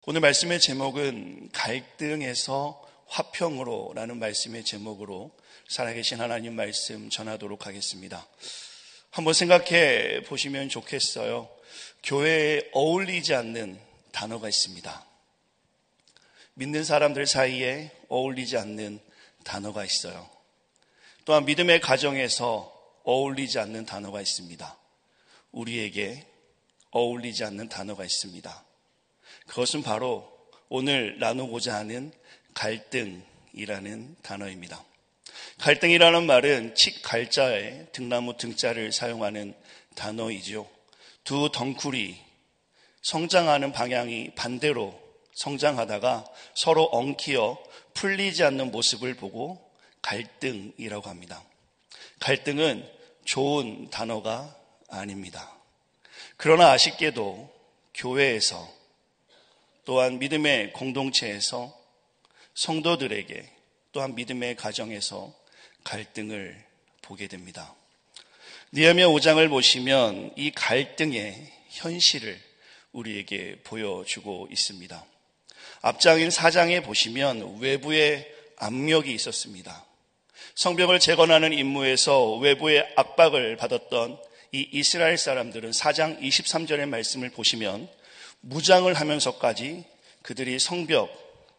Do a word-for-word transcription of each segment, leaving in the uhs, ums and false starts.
오늘 말씀의 제목은 갈등에서 화평으로 라는 말씀의 제목으로 살아계신 하나님 말씀 전하도록 하겠습니다. 한번 생각해 보시면 좋겠어요. 교회에 어울리지 않는 단어가 있습니다. 믿는 사람들 사이에 어울리지 않는 단어가 있어요. 또한 믿음의 가정에서 어울리지 않는 단어가 있습니다. 우리에게 어울리지 않는 단어가 있습니다. 그것은 바로 오늘 나누고자 하는 갈등이라는 단어입니다. 갈등이라는 말은 칡 갈자에 등나무 등자를 사용하는 단어이죠. 두 덩쿨이 성장하는 방향이 반대로 성장하다가 서로 엉키어 풀리지 않는 모습을 보고 갈등이라고 합니다. 갈등은 좋은 단어가 아닙니다. 그러나 아쉽게도 교회에서 또한 믿음의 공동체에서 성도들에게 또한 믿음의 가정에서 갈등을 보게 됩니다. 느헤미야 오 장을 보시면 이 갈등의 현실을 우리에게 보여주고 있습니다. 앞장인 사 장에 보시면 외부의 압력이 있었습니다. 성벽을 재건하는 임무에서 외부의 압박을 받았던 이 이스라엘 사람들은 사 장 이십삼 절의 말씀을 보시면 무장을 하면서까지 그들이 성벽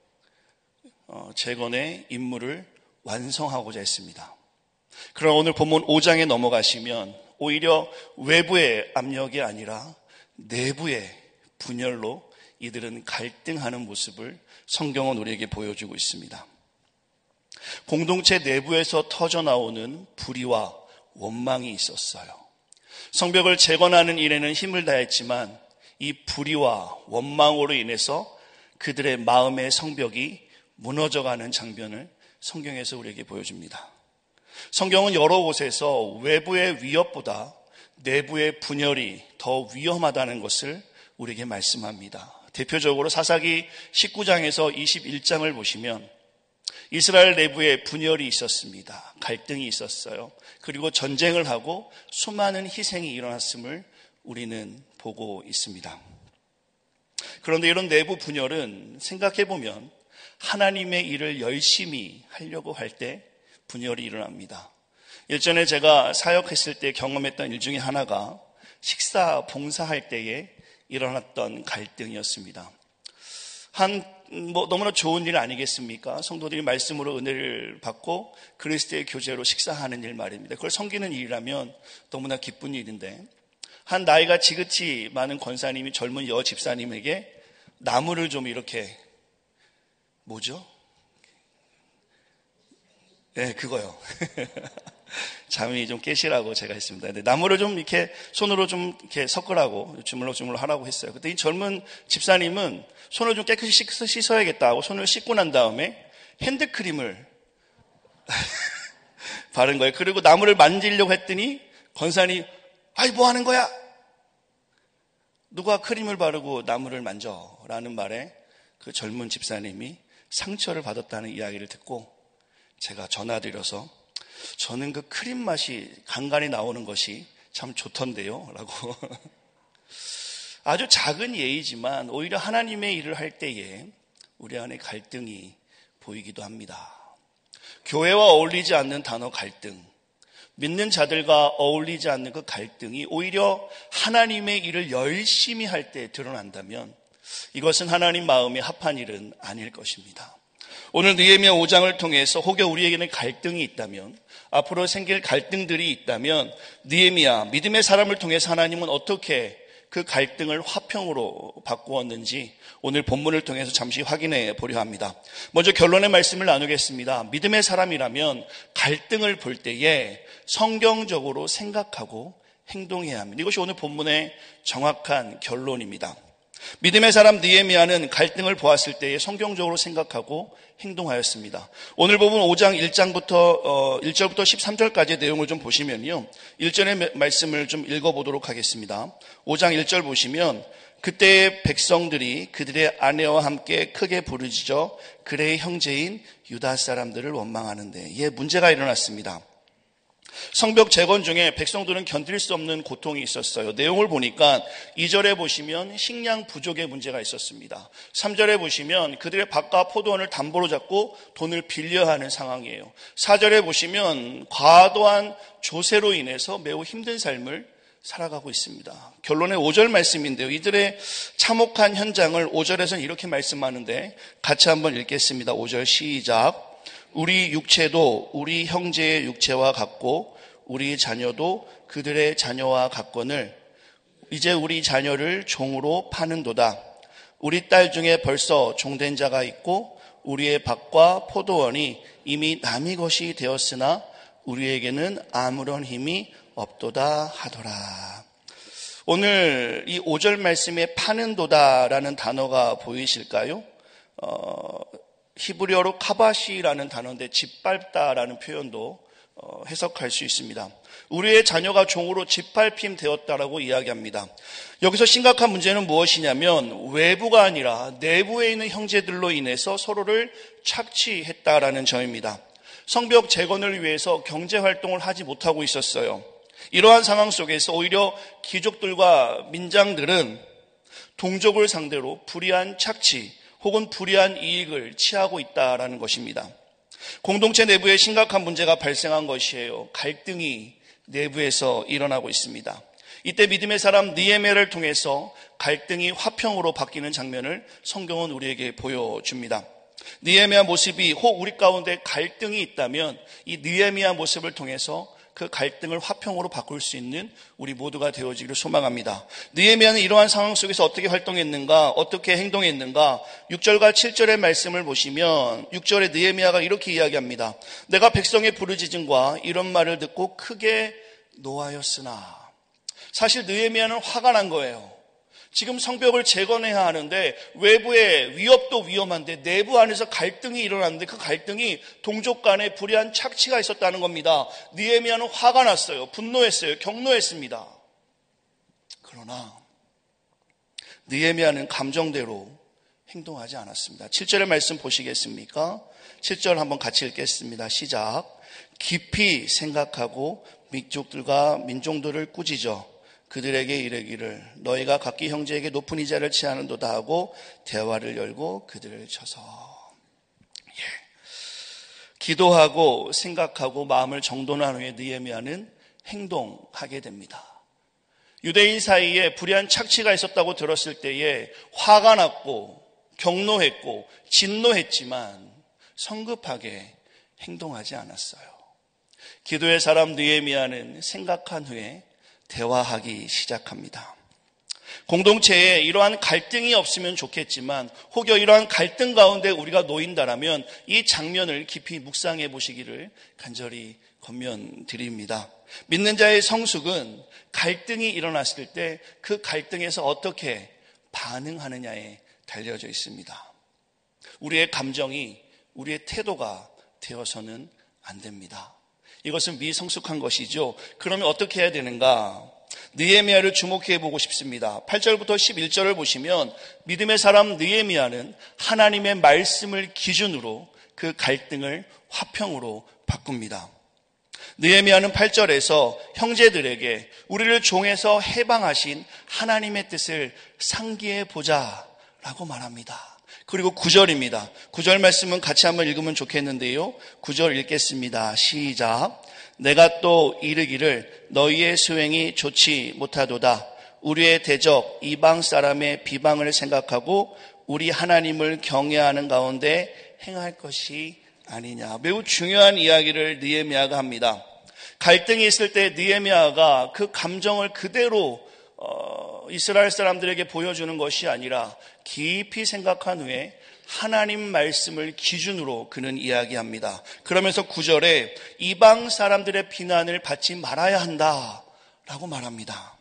재건의 임무를 완성하고자 했습니다. 그러나 오늘 본문 오 장에 넘어가시면 오히려 외부의 압력이 아니라 내부의 분열로 이들은 갈등하는 모습을 성경은 우리에게 보여주고 있습니다. 공동체 내부에서 터져나오는 불의와 원망이 있었어요. 성벽을 재건하는 일에는 힘을 다했지만 이 불의와 원망으로 인해서 그들의 마음의 성벽이 무너져가는 장면을 성경에서 우리에게 보여줍니다. 성경은 여러 곳에서 외부의 위협보다 내부의 분열이 더 위험하다는 것을 우리에게 말씀합니다. 대표적으로 사사기 십구 장에서 이십일 장을 보시면 이스라엘 내부에 분열이 있었습니다. 갈등이 있었어요. 그리고 전쟁을 하고 수많은 희생이 일어났음을 우리는 보고 있습니다. 그런데 이런 내부 분열은 생각해보면 하나님의 일을 열심히 하려고 할 때 분열이 일어납니다. 일전에 제가 사역했을 때 경험했던 일 중에 하나가 식사 봉사할 때에 일어났던 갈등이었습니다. 한 뭐 너무나 좋은 일 아니겠습니까? 성도들이 말씀으로 은혜를 받고 그리스도의 교제로 식사하는 일 말입니다. 그걸 섬기는 일이라면 너무나 기쁜 일인데 한 나이가 지긋이 많은 권사님이 젊은 여 집사님에게 나무를 좀 이렇게 뭐죠? 네, 그거요. 잠이 좀 깨시라고 제가 했습니다. 근데 나무를 좀 이렇게 손으로 좀 이렇게 섞으라고 주물럭주물럭 하라고 했어요. 그때 이 젊은 집사님은 손을 좀 깨끗이 씻어야겠다 하고 손을 씻고 난 다음에 핸드크림을 바른 거예요. 그리고 나무를 만지려고 했더니 권사님, 아이 뭐 하는 거야? 누가 크림을 바르고 나무를 만져? 라는 말에 그 젊은 집사님이 상처를 받았다는 이야기를 듣고 제가 전화드려서 저는 그 크림 맛이 간간히 나오는 것이 참 좋던데요 라고 아주 작은 예이지만 오히려 하나님의 일을 할 때에 우리 안에 갈등이 보이기도 합니다. 교회와 어울리지 않는 단어 갈등, 믿는 자들과 어울리지 않는 그 갈등이 오히려 하나님의 일을 열심히 할 때 드러난다면 이것은 하나님 마음에 합한 일은 아닐 것입니다. 오늘 느헤미야 오 장을 통해서 혹여 우리에게는 갈등이 있다면, 앞으로 생길 갈등들이 있다면 느헤미야 믿음의 사람을 통해서 하나님은 어떻게 그 갈등을 화평으로 바꾸었는지 오늘 본문을 통해서 잠시 확인해 보려 합니다. 먼저 결론의 말씀을 나누겠습니다. 믿음의 사람이라면 갈등을 볼 때에 성경적으로 생각하고 행동해야 합니다. 이것이 오늘 본문의 정확한 결론입니다. 믿음의 사람 느헤미야는 갈등을 보았을 때에 성경적으로 생각하고 행동하였습니다. 오늘 본문 오 장 일 장부터 일 절부터 십삼 절까지의 내용을 좀 보시면요, 일 절의 말씀을 좀 읽어보도록 하겠습니다. 오 장 일 절 보시면 그때의 백성들이 그들의 아내와 함께 크게 부르짖어 그레의 형제인 유다 사람들을 원망하는데, 예, 문제가 일어났습니다. 성벽 재건 중에 백성들은 견딜 수 없는 고통이 있었어요. 내용을 보니까 이 절에 보시면 식량 부족의 문제가 있었습니다. 삼 절에 보시면 그들의 밭과 포도원을 담보로 잡고 돈을 빌려야 하는 상황이에요. 사 절에 보시면 과도한 조세로 인해서 매우 힘든 삶을 살아가고 있습니다. 결론의 오 절 말씀인데요. 이들의 참혹한 현장을 오 절에서는 이렇게 말씀하는데 같이 한번 읽겠습니다. 오 절 시작. 우리 육체도 우리 형제의 육체와 같고 우리 자녀도 그들의 자녀와 같거늘 이제 우리 자녀를 종으로 파는도다. 우리 딸 중에 벌써 종된 자가 있고 우리의 밭과 포도원이 이미 남의 것이 되었으나 우리에게는 아무런 힘이 없도다 하더라. 오늘 이 오 절 말씀에 파는도다라는 단어가 보이실까요? 어, 히브리어로 카바시라는 단어인데 짓밟다라는 표현도 어, 해석할 수 있습니다. 우리의 자녀가 종으로 짓밟힘 되었다라고 이야기합니다. 여기서 심각한 문제는 무엇이냐면 외부가 아니라 내부에 있는 형제들로 인해서 서로를 착취했다라는 점입니다. 성벽 재건을 위해서 경제활동을 하지 못하고 있었어요. 이러한 상황 속에서 오히려 귀족들과 민장들은 동족을 상대로 불의한 착취 혹은 불의한 이익을 취하고 있다라는 것입니다. 공동체 내부에 심각한 문제가 발생한 것이에요. 갈등이 내부에서 일어나고 있습니다. 이때 믿음의 사람 느헤미야를 통해서 갈등이 화평으로 바뀌는 장면을 성경은 우리에게 보여줍니다. 느헤미야 모습이 혹 우리 가운데 갈등이 있다면 이 느헤미야 모습을 통해서 그 갈등을 화평으로 바꿀 수 있는 우리 모두가 되어지기를 소망합니다. 느헤미야는 이러한 상황 속에서 어떻게 활동했는가, 어떻게 행동했는가, 육 절과 칠 절의 말씀을 보시면 육 절에 느헤미야가 이렇게 이야기합니다. 내가 백성의 부르짖음과 이런 말을 듣고 크게 노하였으나. 사실 느헤미야는 화가 난 거예요. 지금 성벽을 재건해야 하는데 외부의 위협도 위험한데 내부 안에서 갈등이 일어났는데 그 갈등이 동족 간에 불의한 착취가 있었다는 겁니다. 느헤미야는 화가 났어요. 분노했어요. 경노했습니다. 그러나 느헤미야는 감정대로 행동하지 않았습니다. 칠 절의 말씀 보시겠습니까? 칠 절 한번 같이 읽겠습니다. 시작. 깊이 생각하고 민족들과 민족들을 꾸짖어 그들에게 이르기를 너희가 각기 형제에게 높은 이자를 취하는도다 하고 대화를 열고 그들을 쳐서. 예. 기도하고 생각하고 마음을 정돈한 후에 느헤미야는 행동하게 됩니다. 유대인 사이에 불의한 착취가 있었다고 들었을 때에 화가 났고 경노했고 진노했지만 성급하게 행동하지 않았어요. 기도의 사람 느헤미야는 생각한 후에 대화하기 시작합니다. 공동체에 이러한 갈등이 없으면 좋겠지만 혹여 이러한 갈등 가운데 우리가 놓인다라면 이 장면을 깊이 묵상해 보시기를 간절히 권면드립니다. 믿는 자의 성숙은 갈등이 일어났을 때 그 갈등에서 어떻게 반응하느냐에 달려져 있습니다. 우리의 감정이 우리의 태도가 되어서는 안 됩니다. 이것은 미성숙한 것이죠. 그러면 어떻게 해야 되는가? 느헤미야를 주목해 보고 싶습니다. 팔 절부터 십일 절을 보시면 믿음의 사람 느헤미야는 하나님의 말씀을 기준으로 그 갈등을 화평으로 바꿉니다. 느헤미야는 팔 절에서 형제들에게 우리를 종에서 해방하신 하나님의 뜻을 상기해 보자라고 말합니다. 그리고 구 절입니다. 구 절 말씀은 같이 한번 읽으면 좋겠는데요. 구 절 읽겠습니다. 시작. 내가 또 이르기를 너희의 수행이 좋지 못하도다. 우리의 대적 이방 사람의 비방을 생각하고 우리 하나님을 경외하는 가운데 행할 것이 아니냐. 매우 중요한 이야기를 느헤미야가 합니다. 갈등이 있을 때 느헤미야가 그 감정을 그대로 어, 이스라엘 사람들에게 보여주는 것이 아니라 깊이 생각한 후에 하나님 말씀을 기준으로 그는 이야기합니다. 그러면서 구 절에 이방 사람들의 비난을 받지 말아야 한다라고 말합니다.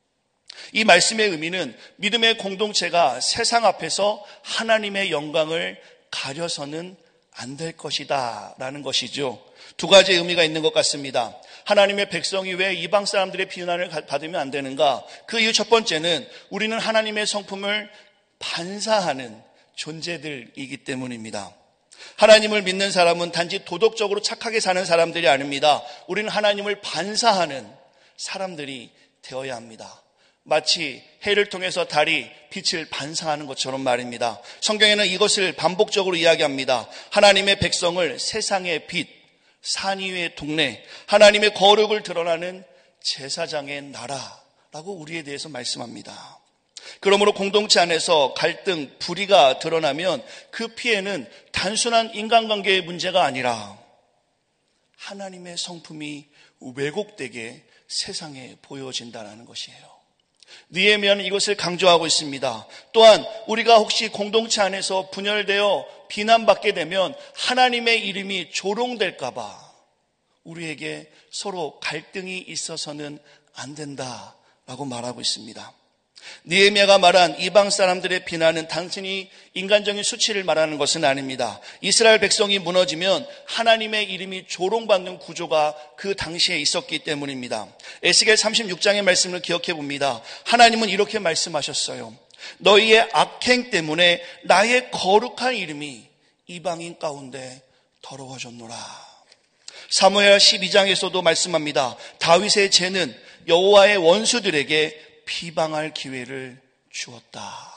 이 말씀의 의미는 믿음의 공동체가 세상 앞에서 하나님의 영광을 가려서는 안 될 것이다 라는 것이죠. 두 가지 의미가 있는 것 같습니다. 하나님의 백성이 왜 이방 사람들의 비난을 받으면 안 되는가? 그 이유 첫 번째는 우리는 하나님의 성품을 반사하는 존재들이기 때문입니다. 하나님을 믿는 사람은 단지 도덕적으로 착하게 사는 사람들이 아닙니다. 우리는 하나님을 반사하는 사람들이 되어야 합니다. 마치 해를 통해서 달이 빛을 반사하는 것처럼 말입니다. 성경에는 이것을 반복적으로 이야기합니다. 하나님의 백성을 세상의 빛, 산 위의 동네, 하나님의 거룩을 드러나는 제사장의 나라라고 우리에 대해서 말씀합니다. 그러므로 공동체 안에서 갈등, 불의가 드러나면 그 피해는 단순한 인간관계의 문제가 아니라 하나님의 성품이 왜곡되게 세상에 보여진다는 것이에요. 느헤미야는 이것을 강조하고 있습니다. 또한 우리가 혹시 공동체 안에서 분열되어 비난받게 되면 하나님의 이름이 조롱될까 봐 우리에게 서로 갈등이 있어서는 안 된다라고 말하고 있습니다. 느헤미야가 말한 이방 사람들의 비난은 단순히 인간적인 수치를 말하는 것은 아닙니다. 이스라엘 백성이 무너지면 하나님의 이름이 조롱받는 구조가 그 당시에 있었기 때문입니다. 에스겔 삼십육 장의 말씀을 기억해 봅니다. 하나님은 이렇게 말씀하셨어요. 너희의 악행 때문에 나의 거룩한 이름이 이방인 가운데 더러워졌노라. 사무엘 십이 장에서도 말씀합니다. 다윗의 죄는 여호와의 원수들에게 비방할 기회를 주었다.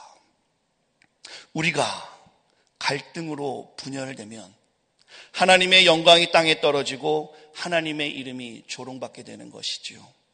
우리가 갈등으로 분열되면 하나님의 영광이 땅에 떨어지고 하나님의 이름이 조롱받게 되는 것이지요.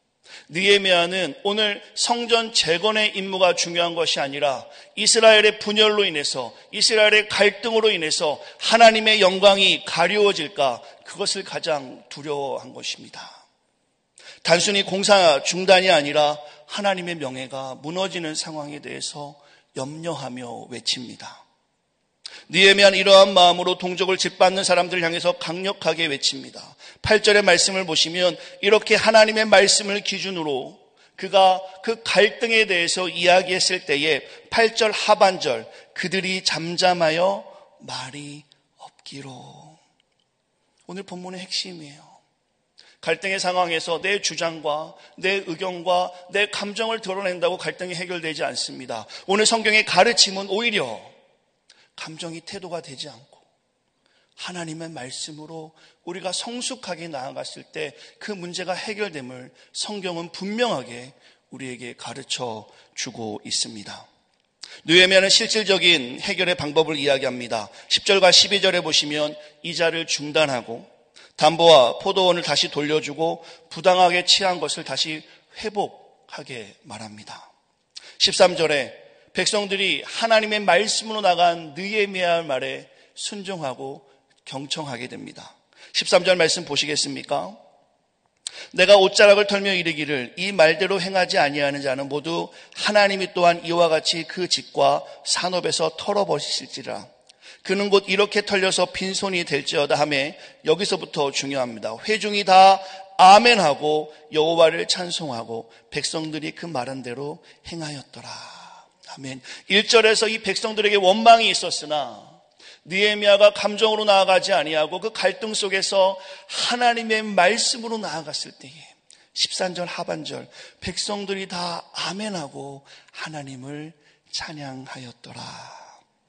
느헤미야는 오늘 성전 재건의 임무가 중요한 것이 아니라 이스라엘의 분열로 인해서, 이스라엘의 갈등으로 인해서 하나님의 영광이 가려워질까, 그것을 가장 두려워한 것입니다. 단순히 공사 중단이 아니라 하나님의 명예가 무너지는 상황에 대해서 염려하며 외칩니다. 느헤미야는 이러한 마음으로 동족을 짓밟는 사람들을 향해서 강력하게 외칩니다. 팔 절의 말씀을 보시면 이렇게 하나님의 말씀을 기준으로 그가 그 갈등에 대해서 이야기했을 때에 팔 절 하반절, 그들이 잠잠하여 말이 없기로. 오늘 본문의 핵심이에요. 갈등의 상황에서 내 주장과 내 의견과 내 감정을 드러낸다고 갈등이 해결되지 않습니다. 오늘 성경의 가르침은 오히려 감정이 태도가 되지 않고 하나님의 말씀으로 우리가 성숙하게 나아갔을 때 그 문제가 해결됨을 성경은 분명하게 우리에게 가르쳐 주고 있습니다. 느헤미야는 실질적인 해결의 방법을 이야기합니다. 십 절과 십이 절에 보시면 이자를 중단하고 담보와 포도원을 다시 돌려주고 부당하게 취한 것을 다시 회복하게 말합니다. 십삼 절에 백성들이 하나님의 말씀으로 나간 느헤미야의 말에 순종하고 경청하게 됩니다. 십삼 절 말씀 보시겠습니까? 내가 옷자락을 털며 이르기를 이 말대로 행하지 아니하는 자는 모두 하나님이 또한 이와 같이 그 집과 산업에서 털어버리실지라. 그는 곧 이렇게 털려서 빈손이 될지어다 하며 여기서부터 중요합니다. 회중이 다 아멘하고 여호와를 찬송하고 백성들이 그 말한 대로 행하였더라. 아멘. 일 절에서 이 백성들에게 원망이 있었으나 느헤미야가 감정으로 나아가지 아니하고 그 갈등 속에서 하나님의 말씀으로 나아갔을 때에 십삼 절 하반절 백성들이 다 아멘하고 하나님을 찬양하였더라.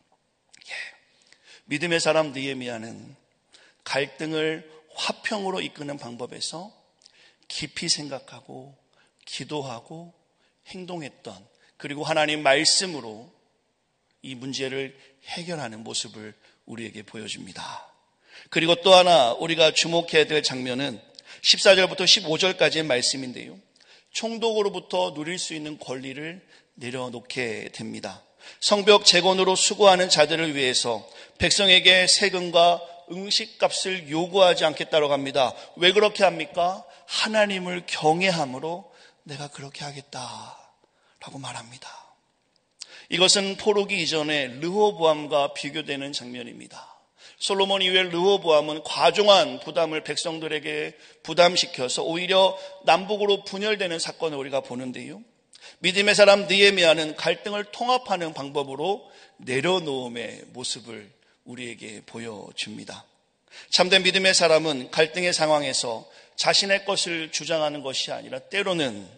믿음의 사람 느헤미야는 갈등을 화평으로 이끄는 방법에서 깊이 생각하고 기도하고 행동했던, 그리고 하나님 말씀으로 이 문제를 해결하는 모습을 우리에게 보여줍니다. 그리고 또 하나 우리가 주목해야 될 장면은 십사 절부터 십오 절까지의 말씀인데요. 총독으로부터 누릴 수 있는 권리를 내려놓게 됩니다. 성벽 재건으로 수고하는 자들을 위해서 백성에게 세금과 음식값을 요구하지 않겠다고 합니다. 왜 그렇게 합니까? 하나님을 경외함으로 내가 그렇게 하겠다라고 말합니다. 이것은 포로기 이전에 르호보암과 비교되는 장면입니다. 솔로몬 이후에 르호보암은 과중한 부담을 백성들에게 부담시켜서 오히려 남북으로 분열되는 사건을 우리가 보는데요. 믿음의 사람 느헤미야는 갈등을 통합하는 방법으로 내려놓음의 모습을 우리에게 보여줍니다. 참된 믿음의 사람은 갈등의 상황에서 자신의 것을 주장하는 것이 아니라 때로는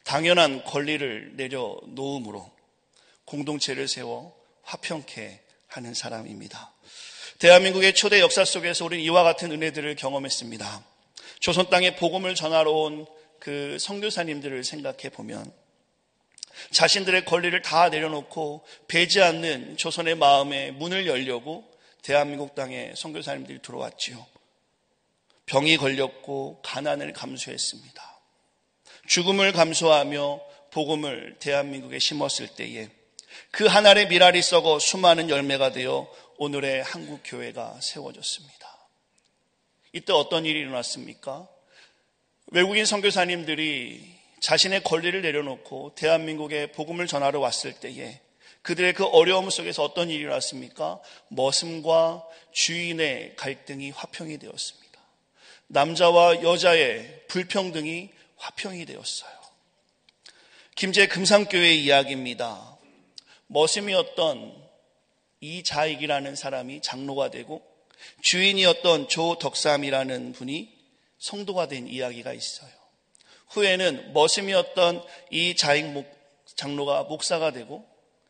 당연한 권리를 내려놓음으로 공동체를 세워 화평케 하는 사람입니다. 대한민국의 초대 역사 속에서 우리는 이와 같은 은혜들을 경험했습니다. 조선 땅에 복음을 전하러 온 그 선교사님들을 생각해 보면 자신들의 권리를 다 내려놓고 배지 않는 조선의 마음에 문을 열려고 대한민국 땅에 선교사님들이 들어왔지요. 병이 걸렸고 가난을 감수했습니다. 죽음을 감수하며 복음을 대한민국에 심었을 때에 그 한 알의 밀알이 썩어 수많은 열매가 되어 오늘의 한국 교회가 세워졌습니다. 이때 어떤 일이 일어났습니까? 외국인 선교사님들이 자신의 권리를 내려놓고 대한민국에 복음을 전하러 왔을 때에 그들의 그 어려움 속에서 어떤 일이 일어났습니까? 머슴과 주인의 갈등이 화평이 되었습니다. 남자와 여자의 불평등이 화평이 되었어요. 김제 금산교회의 이야기입니다. 머슴이었던 이자익이라는 사람이 장로가 되고 주인이었던 조덕삼이라는 분이 성도가 된 이야기가 있어요. 후에는 머슴이었던 이자익 장로가 목사가 되고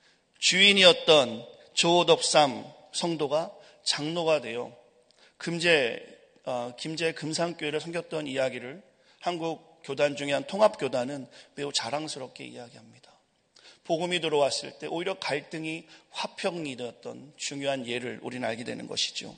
주인이었던 조덕삼 성도가 장로가 되어 금제, 어, 김제 금산교회를 섬겼던 이야기를 한국 교단 중에 한 통합교단은 매우 자랑스럽게 이야기합니다. 복음이 들어왔을 때 오히려 갈등이 화평이 되었던 중요한 예를 우리는 알게 되는 것이죠.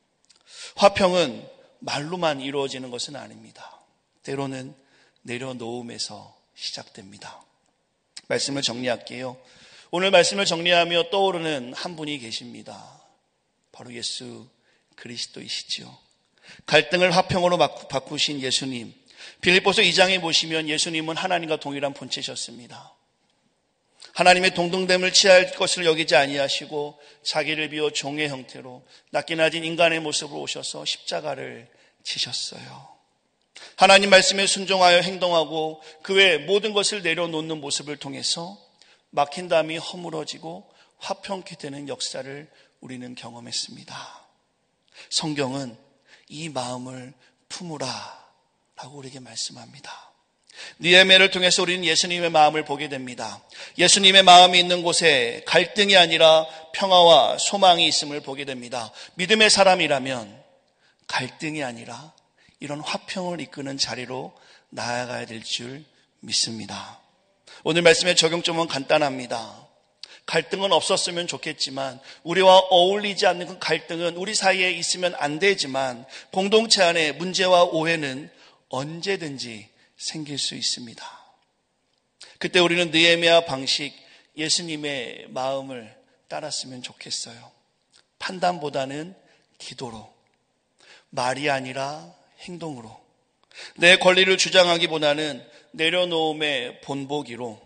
화평은 말로만 이루어지는 것은 아닙니다. 때로는 내려놓음에서 시작됩니다. 말씀을 정리할게요. 오늘 말씀을 정리하며 떠오르는 한 분이 계십니다. 바로 예수 그리스도이시죠. 갈등을 화평으로 바꾸신 예수님. 빌립보서 이 장에 보시면 예수님은 하나님과 동일한 본체셨습니다. 하나님의 동등됨을 취할 것을 여기지 아니하시고 자기를 비워 종의 형태로 낮게 낮은 인간의 모습으로 오셔서 십자가를 지셨어요. 하나님 말씀에 순종하여 행동하고 그 외 모든 것을 내려놓는 모습을 통해서 막힌 담이 허물어지고 화평케 되는 역사를 우리는 경험했습니다. 성경은 이 마음을 품으라 라고 우리에게 말씀합니다. 느헤미야를 통해서 우리는 예수님의 마음을 보게 됩니다. 예수님의 마음이 있는 곳에 갈등이 아니라 평화와 소망이 있음을 보게 됩니다. 믿음의 사람이라면 갈등이 아니라 이런 화평을 이끄는 자리로 나아가야 될 줄 믿습니다. 오늘 말씀의 적용점은 간단합니다. 갈등은 없었으면 좋겠지만 우리와 어울리지 않는 그 갈등은 우리 사이에 있으면 안 되지만 공동체 안에 문제와 오해는 언제든지 생길 수 있습니다. 그때 우리는 느헤미야 방식 예수님의 마음을 따랐으면 좋겠어요. 판단보다는 기도로, 말이 아니라 행동으로, 내 권리를 주장하기보다는 내려놓음의 본보기로,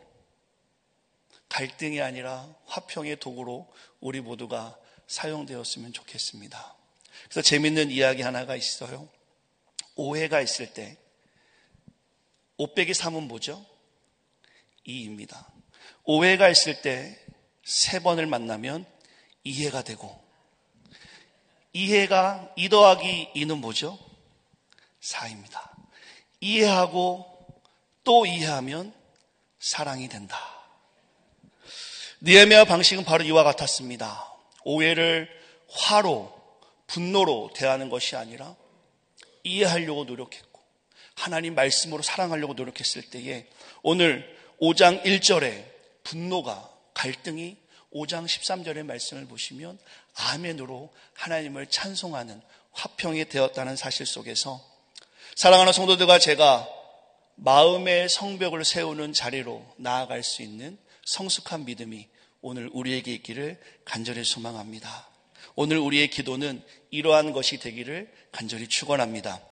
갈등이 아니라 화평의 도구로 우리 모두가 사용되었으면 좋겠습니다. 그래서 재밌는 이야기 하나가 있어요. 오해가 있을 때 오 빼기 삼은 뭐죠? 이입니다. 오해가 있을 때 세 번을 만나면 이해가 되고, 이해가 이 더하기 이는 뭐죠? 사입니다. 이해하고 또 이해하면 사랑이 된다. 느헤미야 방식은 바로 이와 같았습니다. 오해를 화로, 분노로 대하는 것이 아니라 이해하려고 노력했고 하나님 말씀으로 사랑하려고 노력했을 때에 오늘 오 장 일 절에 분노가, 갈등이 오 장 십삼 절의 말씀을 보시면 아멘으로 하나님을 찬송하는 화평이 되었다는 사실 속에서 사랑하는 성도들과 제가 마음의 성벽을 세우는 자리로 나아갈 수 있는 성숙한 믿음이 오늘 우리에게 있기를 간절히 소망합니다. 오늘 우리의 기도는 이러한 것이 되기를 간절히 축원합니다.